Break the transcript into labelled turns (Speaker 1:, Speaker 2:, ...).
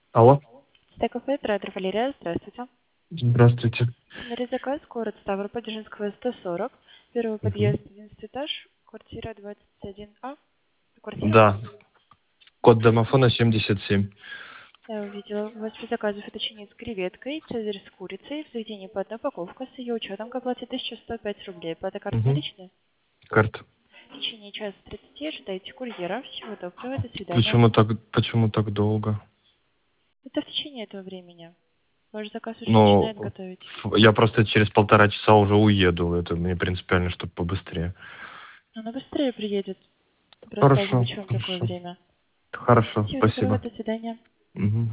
Speaker 1: Алло.
Speaker 2: Стек-кафе, оператор Валерия, здравствуйте.
Speaker 1: Здравствуйте.
Speaker 2: Смотри, заказ, город Ставрополь, Дзержинского, 140. Первый
Speaker 1: Мгм.
Speaker 2: подъезд, 11 этаж, квартира 21А. Квартира?
Speaker 1: Да. Код домофона 77.
Speaker 2: Я увидела. У вас при заказе феточини с креветкой, цезарь с курицей, в заведении по одной упаковка, с ее учетом к оплате 1105 рублей. Плата карты
Speaker 1: Угу.
Speaker 2: наличная?
Speaker 1: Карта.
Speaker 2: В течение часа 30 ожидайте курьера. Всего доброго, до свидания.
Speaker 1: Почему так долго?
Speaker 2: Это в течение этого времени. Ваш заказ уже
Speaker 1: Ну,
Speaker 2: начинает готовить.
Speaker 1: я просто через 1,5 часа уже уеду. Это мне принципиально, чтобы побыстрее.
Speaker 2: Она быстрее приедет. Просто
Speaker 1: Хорошо,
Speaker 2: озвучиваем такое
Speaker 1: хорошо.
Speaker 2: время.
Speaker 1: Хорошо,
Speaker 2: Всего доброго,
Speaker 1: спасибо.
Speaker 2: до свидания.
Speaker 1: Мгм.